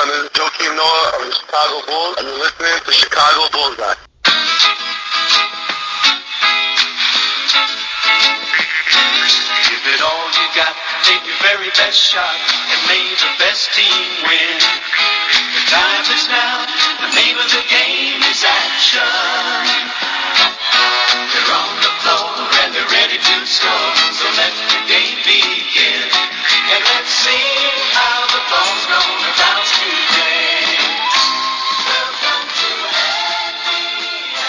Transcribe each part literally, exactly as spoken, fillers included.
name is Joakim Noah of the Chicago Bulls, and you're listening to Chicago Bullseye. Give it all you got, take your very best shot, and may the best team win. The time is now, the name of the game is action. They're on the floor and they're ready to score, so let the game begin. And let's see how the ball's gonna bounce today. Welcome to N B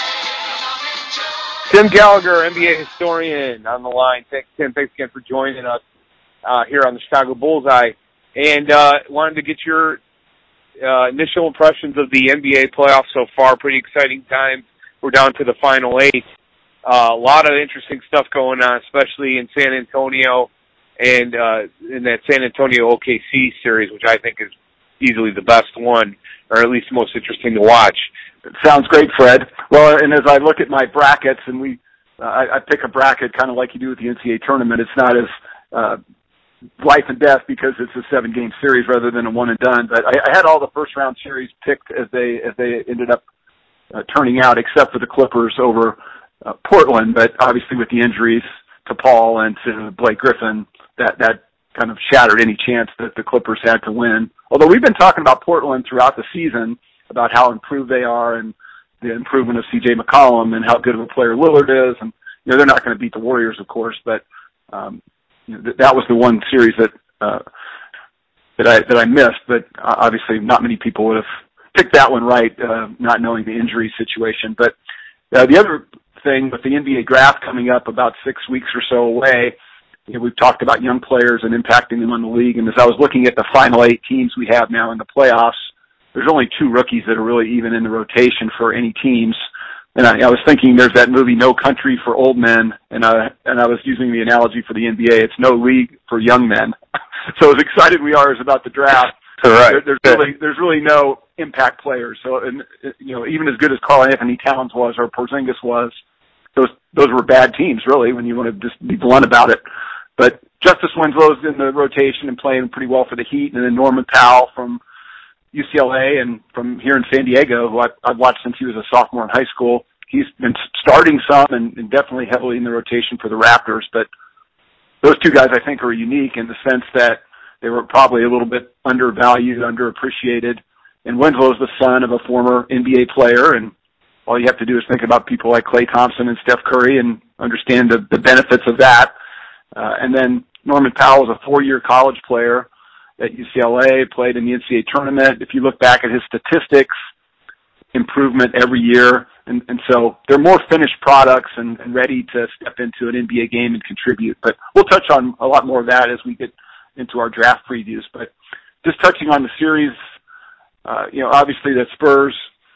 A. Tim Gallagher, N B A historian, on the line. Thanks, Tim. Thanks again for joining us uh, here on the Chicago Bullseye. And uh, wanted to get your uh, initial impressions of the N B A playoffs so far. Pretty exciting times. We're down to the final eight. Uh, a lot of interesting stuff going on, especially in San Antonio and uh, in that San Antonio O K C series, which I think is easily the best one, or at least most interesting to watch. Sounds great, Fred. Well, and as I look at my brackets, and we, uh, I, I pick a bracket kind of like you do with the N C double A tournament. It's not as uh, life and death because it's a seven-game series rather than a one and done. But I, I had all the first-round series picked as they as they ended up uh, turning out, except for the Clippers over uh, Portland. But obviously, with the injuries to Paul and to Blake Griffin, that that kind of shattered any chance that the Clippers had to win. Although we've been talking about Portland throughout the season, about how improved they are and the improvement of C J McCollum and how good of a player Lillard is. And, you know, they're not going to beat the Warriors, of course, but, um, you know, th- that was the one series that, uh, that I, that I missed, but uh, obviously not many people would have picked that one right, uh, not knowing the injury situation. But, uh, the other thing with the N B A draft coming up about six weeks or so away, you know, we've talked about young players and impacting them on the league. And as I was looking at the final eight teams we have now in the playoffs, there's only two rookies that are really even in the rotation for any teams. And I, I was thinking there's that movie No Country for Old Men, and I, and I was using the analogy for the N B A. It's no league for young men. So as excited we are as about the draft, right. there, there's really there's really no impact players. So, and, you know, even as good as Karl Anthony Towns was or Porzingis was, those those were bad teams, really, when you want to just be blunt about it. But Justice Winslow's in the rotation and playing pretty well for the Heat, and then Norman Powell from U C L A and from here in San Diego, who I, I've watched since he was a sophomore in high school. He's been starting some and, and definitely heavily in the rotation for the Raptors. But those two guys, I think, are unique in the sense that they were probably a little bit undervalued, underappreciated. And Winslow's the son of a former N B A player, and all you have to do is think about people like Klay Thompson and Steph Curry and understand the, the benefits of that. Uh, and then Norman Powell was a four-year college player at U C L A, played in the N C double A tournament. If you look back at his statistics, improvement every year. And, and so they're more finished products and, and ready to step into an N B A game and contribute. But we'll touch on a lot more of that as we get into our draft previews. But just touching on the series, uh, you know, obviously the Spurs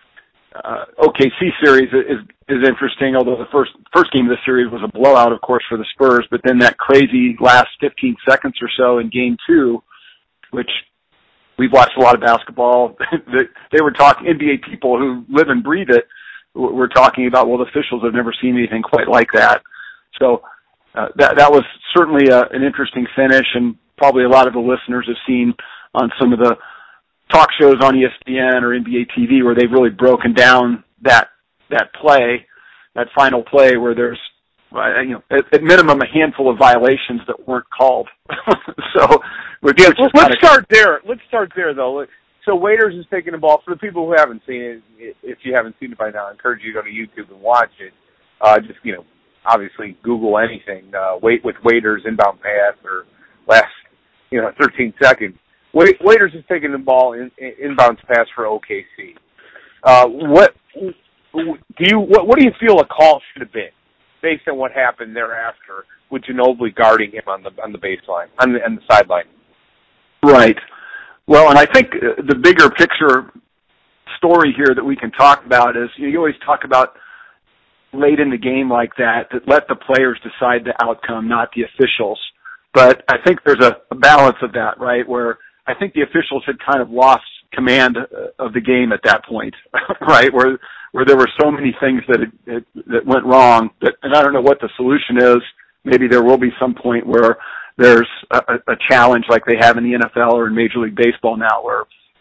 uh, O K C series is is interesting, although the first first game of the series was a blowout, of course, for the Spurs. But then that crazy last fifteen seconds or so in game two, which we've watched a lot of basketball. They were talking, N B A people who live and breathe it were talking about, well, the officials have never seen anything quite like that. So uh, that that was certainly a, an interesting finish, and probably a lot of the listeners have seen on some of the talk shows on E S P N or N B A T V where they've really broken down that that play, that final play where there's, you know, at, at minimum a handful of violations that weren't called. so, which, yeah, which let's kinda, start there. Let's start there, though. So Waiters is taking the ball. For the people who haven't seen it, if you haven't seen it by now, I encourage you to go to YouTube and watch it. Uh, just, you know, obviously Google anything. Uh, wait with Waiters inbound pass or last, you know, thirteen seconds. Wait, Waiters is taking the ball in, in inbounds pass for O K C. Uh, what do you what, what do you feel a call should have been based on what happened thereafter with Ginobili guarding him on the on the baseline on the on the sideline? Right. Well, and I think the bigger picture story here that we can talk about is, you know, you always talk about late in the game like that, that let the players decide the outcome, not the officials. But I think there's a, a balance of that, right, where I think the officials had kind of lost command of the game at that point, right, where where there were so many things that it, that went wrong. That, and I don't know what the solution is. Maybe there will be some point where there's a, a challenge like they have in the N F L or in Major League Baseball now, where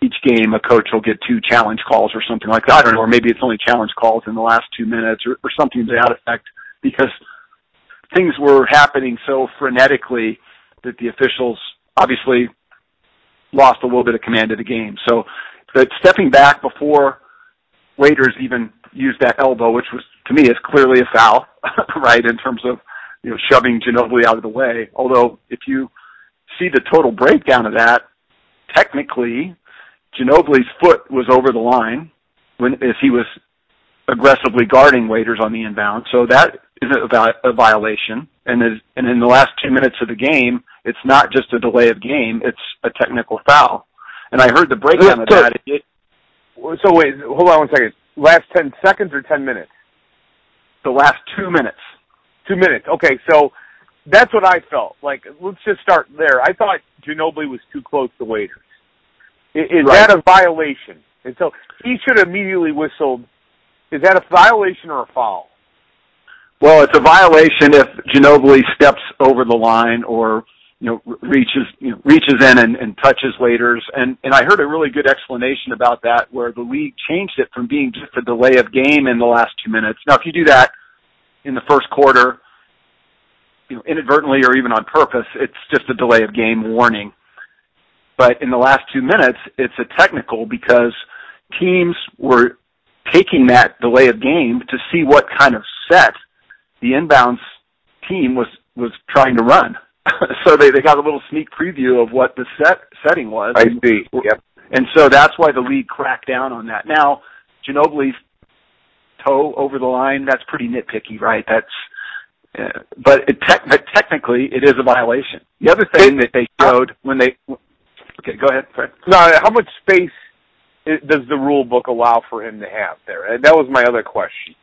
each game a coach will get two challenge calls or something like that. I don't know, or maybe it's only challenge calls in the last two minutes or, or something to that effect, because things were happening so frenetically that the officials obviously lost a little bit of command of the game. So, but stepping back before Waiters even used that elbow, which was, to me, is clearly a foul, right, in terms of, you know, shoving Ginobili out of the way. Although, if you see the total breakdown of that, technically, Ginobili's foot was over the line when as he was aggressively guarding Waiters on the inbound. So that is a, a violation. And, as, and in the last two minutes of the game, it's not just a delay of game, it's a technical foul. And I heard the breakdown of that. It, So wait, hold on one second. Last ten seconds or ten minutes? The last two minutes. Two minutes. Okay, so that's what I felt. Like, let's just start there. I thought Ginobili was too close to Waiters. Is, is right. that a violation? And so he should have immediately whistled. Is that a violation or a foul? Well, it's a violation if Ginobili steps over the line or, you know, reaches, you know, reaches in and, and touches Waiters. And, and I heard a really good explanation about that where the league changed it from being just a delay of game in the last two minutes. Now, if you do that in the first quarter, you know, inadvertently or even on purpose, it's just a delay of game warning. But in the last two minutes, it's a technical because teams were taking that delay of game to see what kind of set the inbounds team was, was trying to run. So they, they got a little sneak preview of what the set setting was. I see. Yep. And so that's why the league cracked down on that. Now, Ginobili's toe over the line, that's pretty nitpicky, right? That's, uh, but, it te- but technically it is a violation. The other thing that they showed when they, okay, go ahead, Fred. No, how much space does the rule book allow for him to have there? That was my other question.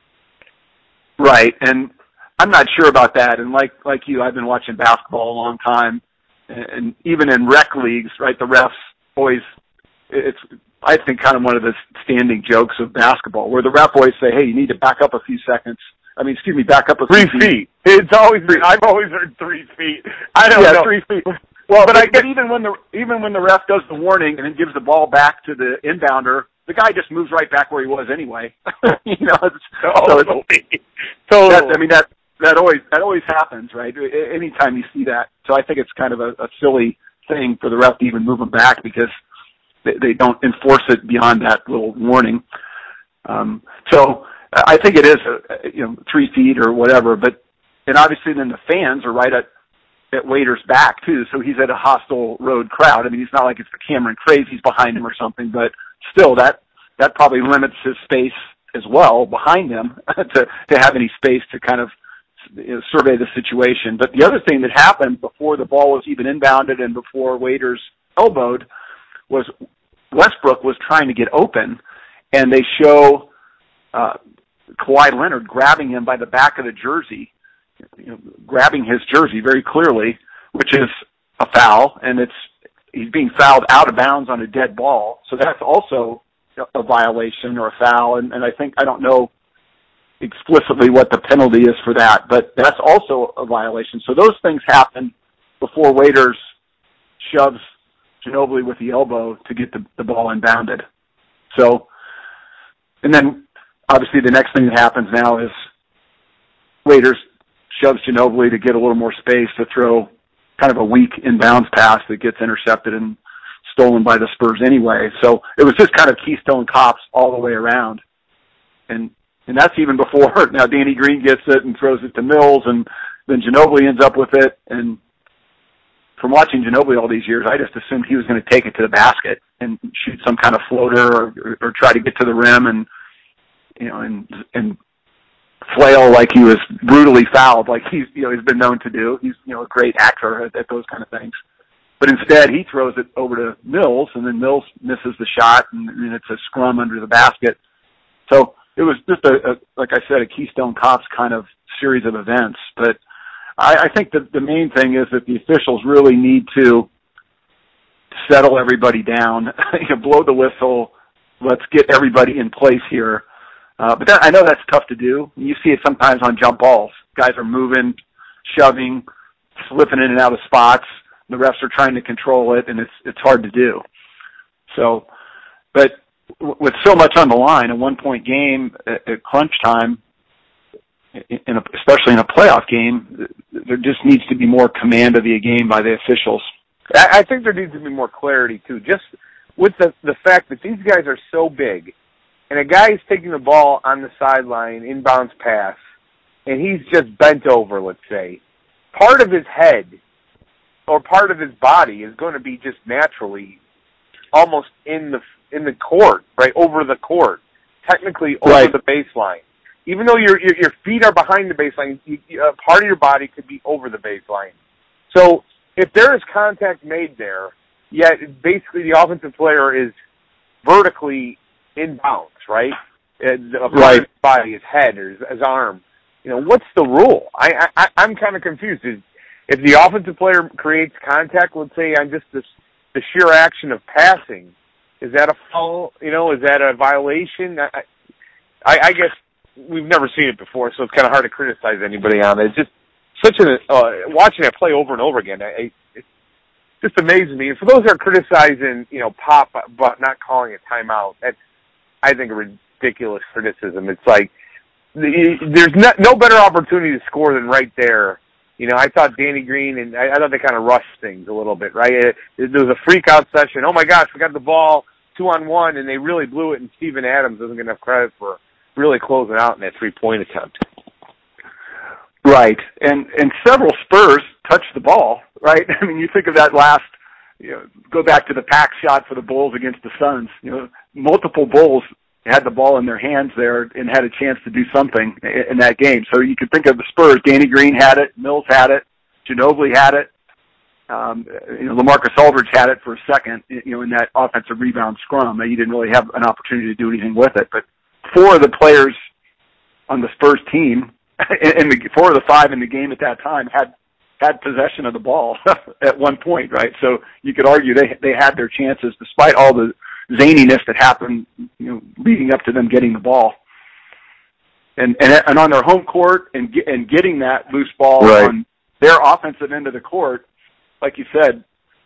Right, and I'm not sure about that. And like like you, I've been watching basketball a long time, and even in rec leagues, right, the refs always, it's, I think, kind of one of the standing jokes of basketball, where the ref always say, hey, you need to back up a few seconds. I mean, excuse me, back up a three few feet. feet. It's always been, I've always heard three feet. I don't yeah, know. three feet. Well, but, I, but even when the even when the ref does the warning and then gives the ball back to the inbounder, the guy just moves right back where he was anyway. you know, it's, totally. so it's, totally. That, I mean, that that always that always happens, right? Anytime you see that, so I think it's kind of a, a silly thing for the ref to even move them back because they, they don't enforce it beyond that little warning. Um, so I think it is, a, you know, three feet or whatever. But and obviously then the fans are right at. at Waiters' back, too, so he's at a hostile road crowd. I mean, it's not like it's the Cameron Crazies behind him or something, but still, that that probably limits his space as well behind him to, to have any space to kind of, you know, survey the situation. But the other thing that happened before the ball was even inbounded and before Waiters elbowed was Westbrook was trying to get open, and they show uh, Kawhi Leonard grabbing him by the back of the jersey, you know, grabbing his jersey very clearly, which is a foul, and it's he's being fouled out of bounds on a dead ball. So that's also a violation or a foul, and, and I think, I don't know explicitly what the penalty is for that, but that's also a violation. So those things happen before Waiters shoves Ginobili with the elbow to get the, the ball inbounded. So, and then obviously the next thing that happens now is Waiters shoves Ginobili to get a little more space to throw kind of a weak inbounds pass that gets intercepted and stolen by the Spurs anyway. So it was just kind of Keystone Cops all the way around. And and that's even before, now Danny Green gets it and throws it to Mills, and then Ginobili ends up with it. And from watching Ginobili all these years, I just assumed he was going to take it to the basket and shoot some kind of floater or, or, or try to get to the rim and, you know, and and flail like he was brutally fouled, like he's, you know, he's been known to do. He's, you know, a great actor at, at those kind of things. But instead, he throws it over to Mills, and then Mills misses the shot, and, and it's a scrum under the basket. So it was just a, a, like I said, a Keystone Cops kind of series of events. But I, I think that the main thing is that the officials really need to settle everybody down, you know, blow the whistle. Let's get everybody in place here. Uh, but that, I know that's tough to do. You see it sometimes on jump balls. Guys are moving, shoving, slipping in and out of spots. The refs are trying to control it, and it's it's hard to do. So but w- with so much on the line, a one-point game at, at crunch time, in a, especially in a playoff game, there just needs to be more command of the game by the officials. I, I think there needs to be more clarity, too, just with the, the fact that these guys are so big, and a guy is taking the ball on the sideline, inbounds pass, and he's just bent over, let's say. Part of his head or part of his body is going to be just naturally almost in the in the court, right, over the court, technically over right. the baseline. Even though your your, your feet are behind the baseline, you, you, uh, part of your body could be over the baseline. So if there is contact made there, yet basically the offensive player is vertically inbounds, right? And a part right. of his body, his head or his, his arm. You know, what's the rule? I, I I'm kind of confused. If the offensive player creates contact, let's say on just this the sheer action of passing, is that a foul? You know, is that a violation? I, I, I guess we've never seen it before, so it's kind of hard to criticize anybody on it. It's just such an uh, watching it play over and over again. I, it just amazes me. And for those that are criticizing, you know, Pop but not calling a timeout, that's I think a ridiculous criticism. It's like there's no, no better opportunity to score than right there. You know, I thought Danny Green, and I, I thought they kind of rushed things a little bit, right? It, it, there was a freak-out session. Oh, my gosh, we got the ball two-on-one, and they really blew it, and Steven Adams doesn't get enough credit for really closing out in that three-point attempt. Right, and and several Spurs touched the ball, right? I mean, you think of that last, you know, go back to the pack shot for the Bulls against the Suns. You know, multiple Bulls had the ball in their hands there and had a chance to do something in that game. So you could think of the Spurs. Danny Green had it. Mills had it. Ginobili had it. Um, you know, LaMarcus Aldridge had it for a second, you know, in that offensive rebound scrum. He didn't really have an opportunity to do anything with it. But four of the players on the Spurs team, and the, four of the five in the game at that time, had had possession of the ball at one point, right? So you could argue they they had their chances despite all the zaniness that happened, you know, leading up to them getting the ball, and and and on their home court and and getting that loose ball right. on their offensive end of the court, like you said,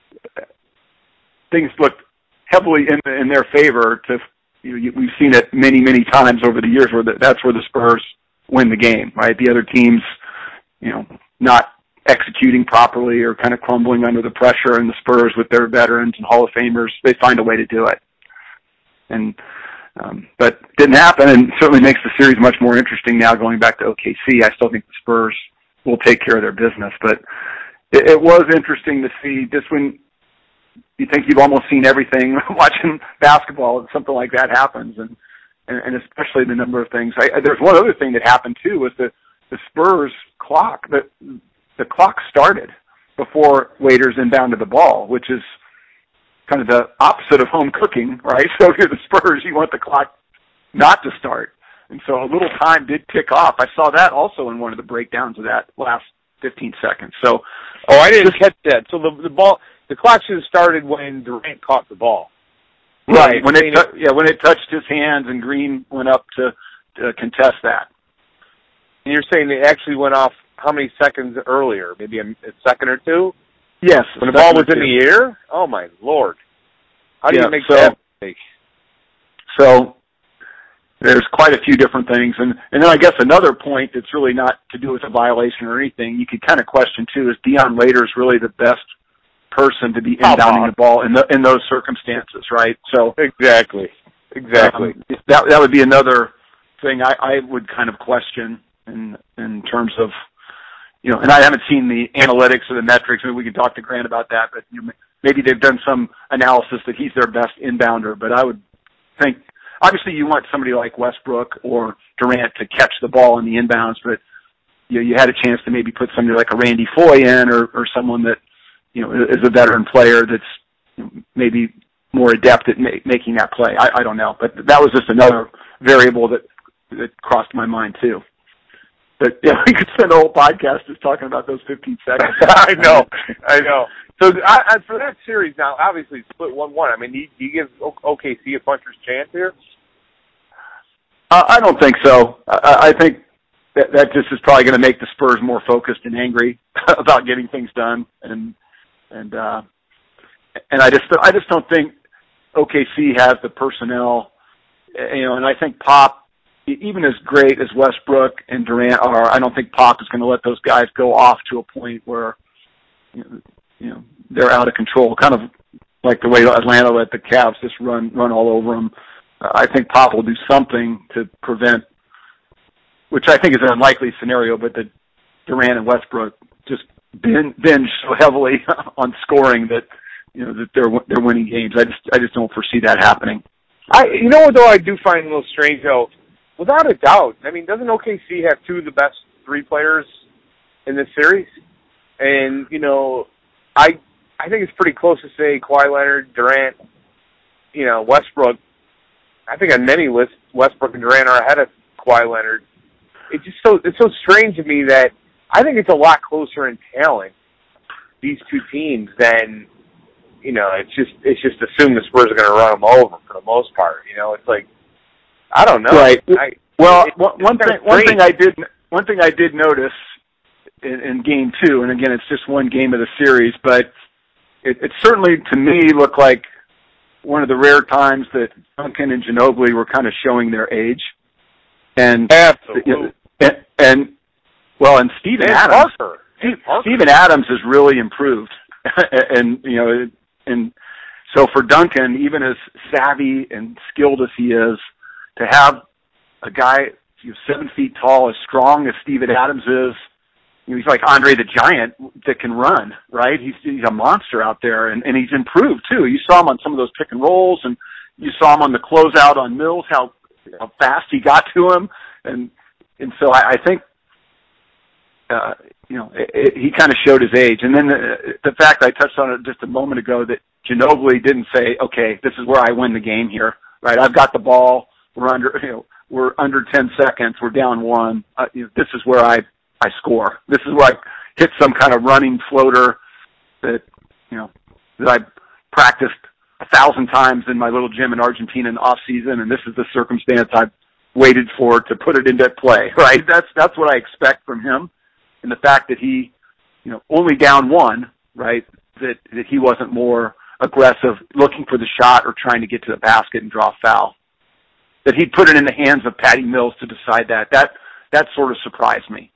things looked heavily in in their favor. To you know, we've seen it many many times over the years where the, that's where the Spurs win the game, right? The other teams, you know, not executing properly or kind of crumbling under the pressure, and the Spurs with their veterans and Hall of Famers, they find a way to do it. And um, but didn't happen, and certainly makes the series much more interesting now going back to O K C. I still think the Spurs will take care of their business, but it, it was interesting to see just when you think you've almost seen everything watching basketball, something like that happens, and and, and especially the number of things. I, there's one other thing that happened too was the the Spurs clock. The the clock started before Waiters inbounded the ball, which is kind of the opposite of home cooking, right? So if you're the Spurs, you want the clock not to start. And so a little time did tick off. I saw that also in one of the breakdowns of that last fifteen seconds. So, oh, I didn't catch that. So the the ball, the clock should have started when Durant caught the ball. Right, when it t- yeah when it touched his hands and Green went up to, to contest that. And you're saying it actually went off how many seconds earlier? Maybe a, a second or two? Yes. When the ball was in the air? Oh, my Lord. How do yeah, you make so, that mistake? So there's quite a few different things. And, and then I guess another point that's really not to do with a violation or anything, you could kind of question, too, is Dion Waiters really the best person to be inbounding the ball in the, in those circumstances, right? So Exactly. Exactly. Um, that, that would be another thing I, I would kind of question in in terms of, you know, and I haven't seen the analytics or the metrics. Maybe we can talk to Grant about that, but you know, maybe they've done some analysis that he's their best inbounder. But I would think, obviously, you want somebody like Westbrook or Durant to catch the ball in the inbounds, but you know, you had a chance to maybe put somebody like a Randy Foye in, or, or someone that, you know, is a veteran player that's maybe more adept at ma- making that play. I, I don't know, but that was just another variable that that crossed my mind too. But yeah, we could spend a whole podcast just talking about those fifteen seconds. I know, I know. So I, I, for that series now, obviously it's split one one. I mean, do you, do you give O K C a puncher's chance here? Uh, I don't think so. I, I think that, that just is probably going to make the Spurs more focused and angry about getting things done, and and uh, and I just I just don't think O K C has the personnel, you know, and I think Pop, even as great as Westbrook and Durant are, I don't think Pop is going to let those guys go off to a point where, you know, you know, they're out of control, kind of like the way Atlanta let the Cavs just run run all over them. Uh, I think Pop will do something to prevent, which I think is an unlikely scenario, but that Durant and Westbrook just binge, binge so heavily on scoring that, you know, that they're they're winning games. I just I just don't foresee that happening. I you know what though I do find a little strange though, without a doubt. I mean, doesn't O K C have two of the best three players in this series? And you know, I I think it's pretty close to say Kawhi Leonard, Durant, you know, Westbrook. I think on many lists, Westbrook and Durant are ahead of Kawhi Leonard. It's just so it's so strange to me that I think it's a lot closer in talent, these two teams, than, you know, it's just it's just assumed the Spurs are going to run them over for the most part. You know, it's like, I don't know. Right. I, well, it, one, one thing one thing I did one thing I did notice in, in game two, and again, it's just one game of the series, but it, it certainly to me looked like one of the rare times that Duncan and Ginobili were kind of showing their age. And Absolutely. And, and well, and Steven and Adams. Parker. Steve, Steven Adams has really improved, and you know, and so for Duncan, even as savvy and skilled as he is, to have a guy who's seven feet tall, as strong as Steven Adams is, you know, he's like Andre the Giant that can run, right? He's he's a monster out there, and, and he's improved too. You saw him on some of those pick and rolls, and you saw him on the closeout on Mills, how, how fast he got to him, and and so I, I think. Uh, you know, it, it, he kind of showed his age. And then the, the fact I touched on it just a moment ago that Ginobili didn't say, okay, this is where I win the game here, right? I've got the ball. We're under, you know, we're under ten seconds. We're down one. Uh, you know, this is where I, I score. This is where I hit some kind of running floater that, you know, that I practiced a thousand times in my little gym in Argentina in the off season. And this is the circumstance I've waited for to put it into play, right? That's, that's what I expect from him. And the fact that he, you know, only down one, right, that, that he wasn't more aggressive looking for the shot or trying to get to the basket and draw a foul. That he put it in the hands of Patty Mills to decide that. That that sort of surprised me.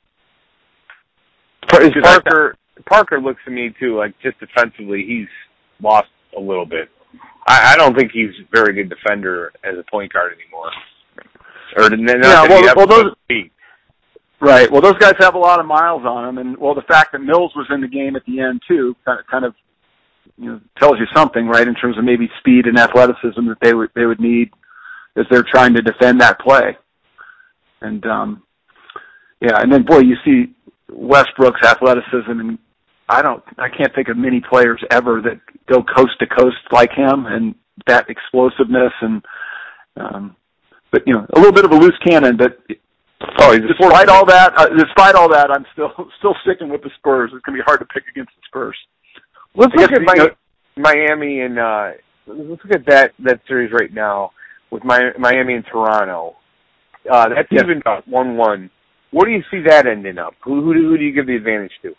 Parker, Parker looks to me, too, like just defensively, he's lost a little bit. I, I don't think he's a very good defender as a point guard anymore. Or not yeah, well, well those... feet. Right. Well, those guys have a lot of miles on them, and well, the fact that Mills was in the game at the end too, kind of, kind of, you know, tells you something, right, in terms of maybe speed and athleticism that they would they would need as they're trying to defend that play. And um, yeah, and then boy, you see Westbrook's athleticism, and I don't, I can't think of many players ever that go coast to coast like him, and that explosiveness, and um, but you know, a little bit of a loose cannon, but. Oh, he's despite all that, uh, despite all that, I'm still still sticking with the Spurs. It's going to be hard to pick against the Spurs. Let's look at my, Miami and uh, let's look at that that series right now with my, Miami and Toronto. Uh, that's yes. even up one one. Where do you see that ending up? Who who do, who do you give the advantage to?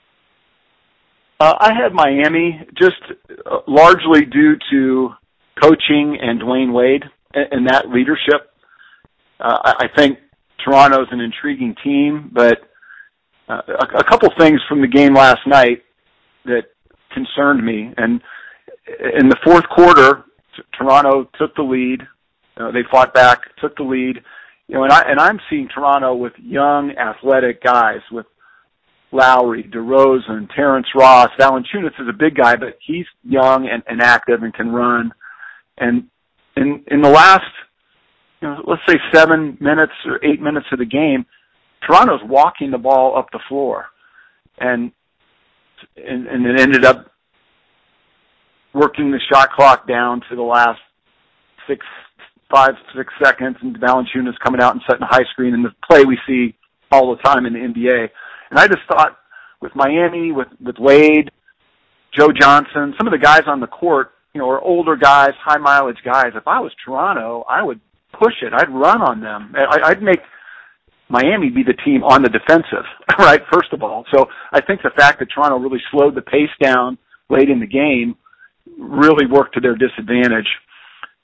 Uh, I had Miami just uh, largely due to coaching and Dwayne Wade and, and that leadership. Uh, I, I think. Toronto's an intriguing team, but uh, a, a couple things from the game last night that concerned me. And in the fourth quarter, t- Toronto took the lead. Uh, they fought back, took the lead. You know, and I and I'm seeing Toronto with young, athletic guys with Lowry, DeRozan, Terrence Ross. Valanciunas is a big guy, but he's young and, and active and can run. And in in the last. You know, let's say seven minutes or eight minutes of the game, Toronto's walking the ball up the floor, and and, and it ended up working the shot clock down to the last six, five, six seconds, and Valanciunas coming out and setting a high screen, and the play we see all the time in the N B A. And I just thought with Miami, with with Wade, Joe Johnson, some of the guys on the court, you know, are older guys, high mileage guys. If I was Toronto, I would push it. I'd run on them. I'd make Miami be the team on the defensive, right, first of all. So I think the fact that Toronto really slowed the pace down late in the game really worked to their disadvantage.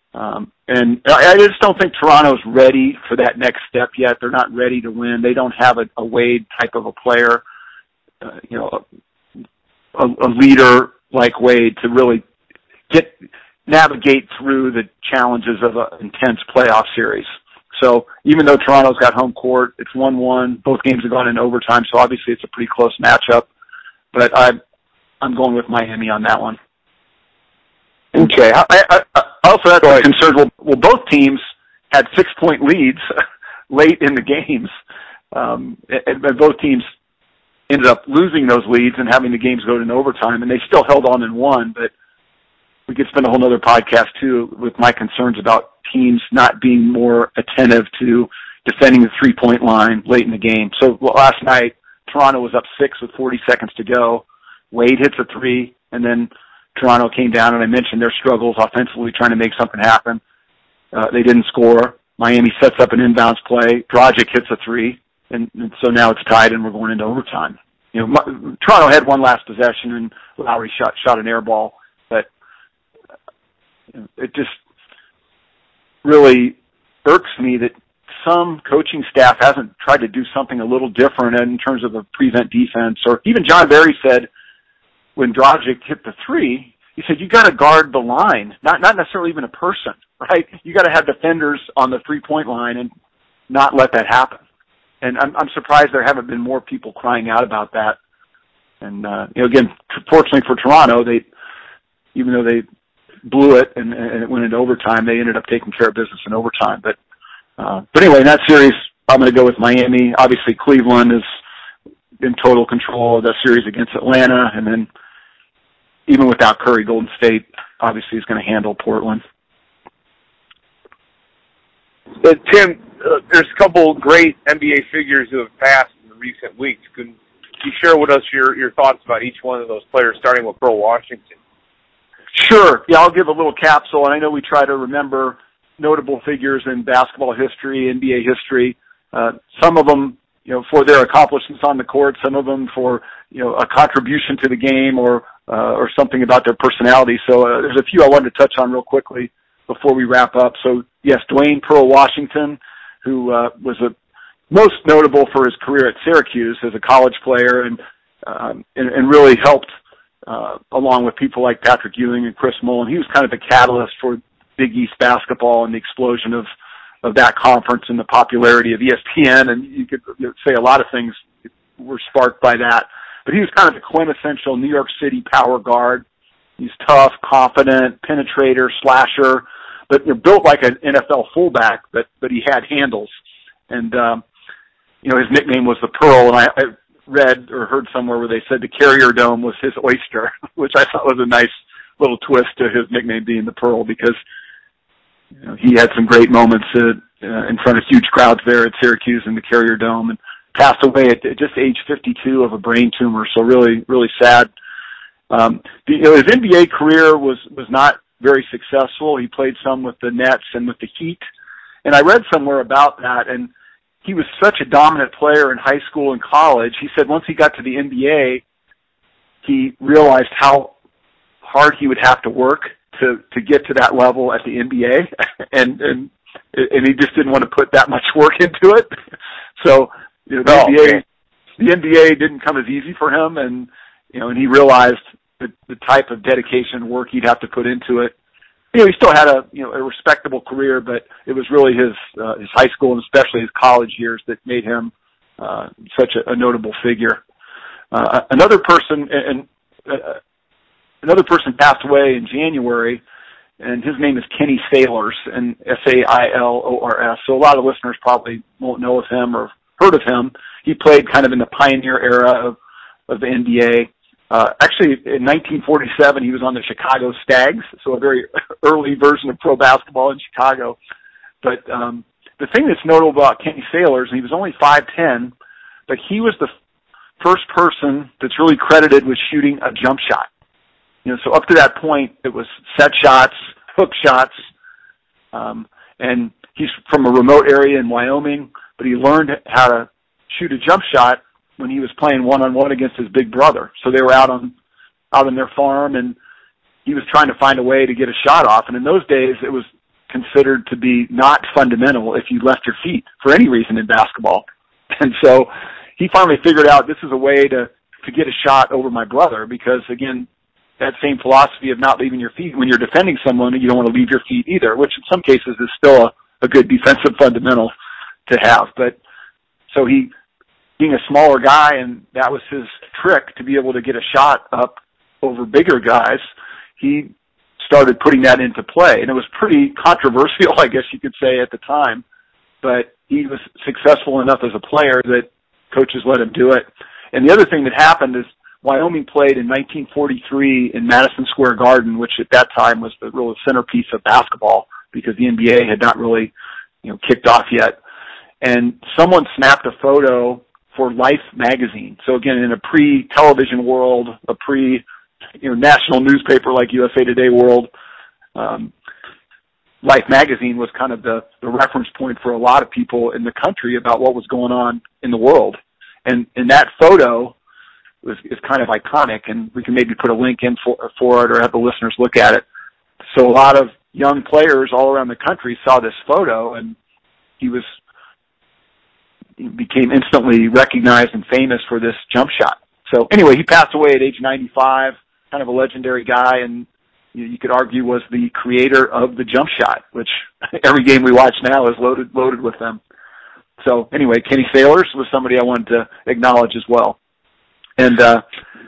Um, and I, I just don't think Toronto's ready for that next step yet. They're not ready to win. They don't have a, a Wade type of a player, uh, you know, a, a leader like Wade to really get navigate through the challenges of an intense playoff series. So even though Toronto's got home court, it's one one. Both games have gone in overtime, so obviously it's a pretty close matchup. But I'm I'm going with Miami on that one. Okay. I, I, I also had some concerns. Well, well, both teams had six-point leads late in the games, um, and, and both teams ended up losing those leads and having the games go to overtime, and they still held on and won. But we could spend a whole other podcast, too, with my concerns about teams not being more attentive to defending the three-point line late in the game. So well, last night, Toronto was up six with forty seconds to go. Wade hits a three, and then Toronto came down, and I mentioned their struggles offensively trying to make something happen. Uh, they didn't score. Miami sets up an inbounds play. Dragic hits a three, and, and so now it's tied, and we're going into overtime. You know, my, Toronto had one last possession, and Lowry shot shot an air ball, but you know, it just really irks me that some coaching staff hasn't tried to do something a little different in terms of a prevent defense. Or even John Barry said when Dragic hit the three, he said, you got to guard the line, not not necessarily even a person, right? You got to have defenders on the three-point line and not let that happen. And I'm, I'm surprised there haven't been more people crying out about that. And, uh, you know, again, fortunately for Toronto, they, even though they blew it and, and it went into overtime, they ended up taking care of business in overtime. But, uh, but anyway, in that series, I'm going to go with Miami. Obviously, Cleveland is in total control of the series against Atlanta. And then even without Curry, Golden State obviously is going to handle Portland. Uh, Tim, uh, there's a couple great N B A figures who have passed in the recent weeks. Can you share with us your, your thoughts about each one of those players, starting with Pearl Washington? Sure. Yeah, I'll give a little capsule, and I know we try to remember notable figures in basketball history, N B A history. Uh, some of them, you know, for their accomplishments on the court, some of them for, you know, a contribution to the game or uh, or something about their personality. So uh, there's a few I wanted to touch on real quickly before we wrap up. So, yes, Dwayne Pearl Washington, who uh, was a, most notable for his career at Syracuse as a college player and um, and, and really helped, uh, along with people like Patrick Ewing and Chris Mullin. He was kind of the catalyst for Big East basketball and the explosion of, of that conference and the popularity of E S P N. And you could say a lot of things were sparked by that. But he was kind of the quintessential New York City power guard. He's tough, confident, penetrator, slasher, but you know, built like an N F L fullback, but, but he had handles. And, um, you know, his nickname was the Pearl, and I, I read or heard somewhere where they said the Carrier Dome was his oyster, which I thought was a nice little twist to his nickname being the Pearl, because you know, he had some great moments uh, uh, in front of huge crowds there at Syracuse in the Carrier Dome, and passed away at just age fifty-two of a brain tumor. So really, really sad. Um, the, you know, his N B A career was, was not very successful. He played some with the Nets and with the Heat. And I read somewhere about that, and he was such a dominant player in high school and college. He said once he got to the N B A, he realized how hard he would have to work to, to get to that level at the N B A. and, and, and he just didn't want to put that much work into it. So, you know, the no, N B A, man. the N B A didn't come as easy for him, and you know, and he realized the, the type of dedication and work he'd have to put into it. You know, he still had a you know a respectable career, but it was really his uh, his high school and especially his college years that made him uh, such a, a notable figure. Uh, another person, and uh, another person passed away in January, and his name is Kenny Sailors, and S A I L O R S. So a lot of listeners probably won't know of him or heard of him. He played kind of in the pioneer era of, of the N B A. Uh, actually, in nineteen forty-seven, he was on the Chicago Stags, so a very early version of pro basketball in Chicago. But um, the thing that's notable about Kenny Sailors, and he was only five ten, but he was the first person that's really credited with shooting a jump shot. You know, so up to that point, it was set shots, hook shots, um, and he's from a remote area in Wyoming, but he learned how to shoot a jump shot when he was playing one-on-one against his big brother. So they were out on out on their farm, and he was trying to find a way to get a shot off. And in those days, it was considered to be not fundamental if you left your feet for any reason in basketball. And so he finally figured out this is a way to, to get a shot over my brother because, again, that same philosophy of not leaving your feet. When you're defending someone, you don't want to leave your feet either, which in some cases is still a, a good defensive fundamental to have. But so he, being a smaller guy, and that was his trick to be able to get a shot up over bigger guys, he started putting that into play. And it was pretty controversial, I guess you could say, at the time. But he was successful enough as a player that coaches let him do it. And the other thing that happened is Wyoming played in nineteen forty-three in Madison Square Garden, which at that time was the real centerpiece of basketball because the N B A had not really, you know, kicked off yet. And someone snapped a photo for Life magazine. So again, in a pre-television world, a pre, you know, national newspaper like U S A Today world, um, Life magazine was kind of the, the reference point for a lot of people in the country about what was going on in the world. And, and that photo was, is kind of iconic, and we can maybe put a link in for, for it or have the listeners look at it. So a lot of young players all around the country saw this photo, and he was, he became instantly recognized and famous for this jump shot. So anyway, he passed away at age ninety-five, kind of a legendary guy, and you, you could argue was the creator of the jump shot, which every game we watch now is loaded loaded with them. So anyway, Kenny Sailors was somebody I wanted to acknowledge as well. And, uh,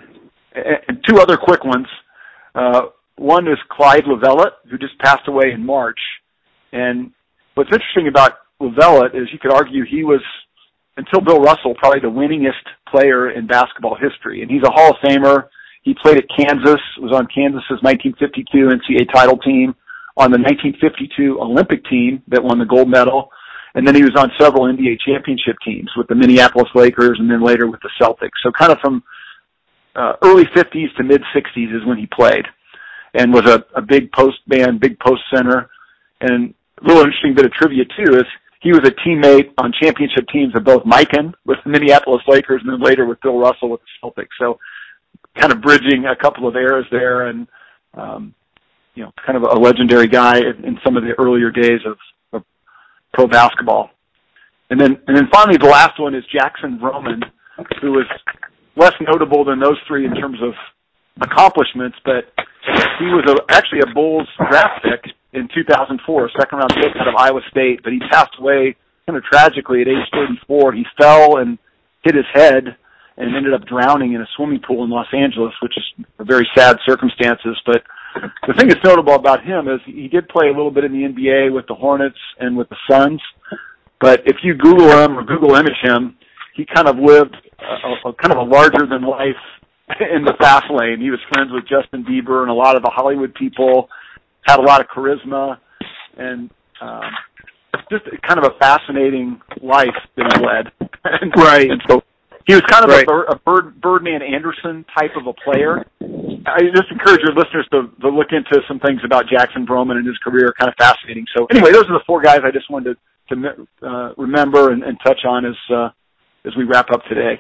and two other quick ones. Uh, one is Clyde Lovellette, who just passed away in March. And what's interesting about Lovellette is you could argue he was, until Bill Russell, probably the winningest player in basketball history. And he's a Hall of Famer. He played at Kansas, was on Kansas's nineteen fifty-two N C double A title team, on the nineteen fifty-two Olympic team that won the gold medal. And then he was on several N B A championship teams with the Minneapolis Lakers and then later with the Celtics. So kind of from uh, early fifties to mid-sixties is when he played and was a, a big post man, big post center. And a little interesting bit of trivia, too, is he was a teammate on championship teams of both Mikan with the Minneapolis Lakers and then later with Bill Russell with the Celtics. So kind of bridging a couple of eras there and, um, you know, kind of a legendary guy in, in some of the earlier days of, of pro basketball. And then, and then finally the last one is Jackson Vroman, who was less notable than those three in terms of accomplishments, but he was a, actually a Bulls draft pick in two thousand four, second round pick out of Iowa State, but he passed away kind of tragically at age thirty-four. He fell and hit his head and ended up drowning in a swimming pool in Los Angeles, which is a very sad circumstances. But the thing that's notable about him is he did play a little bit in the N B A with the Hornets and with the Suns. But if you Google him or Google image him, he kind of lived a, a kind of a larger than life in the fast lane. He was friends with Justin Bieber and a lot of the Hollywood people, had a lot of charisma, and um, just kind of a fascinating life that he led. and, right. And so he was kind of right. a, a Bird, Birdman Anderson type of a player. I just encourage your listeners to, to look into some things about Jackson Vroman and his career, kind of fascinating. So anyway, those are the four guys I just wanted to, to uh, remember and, and touch on as uh, as we wrap up today.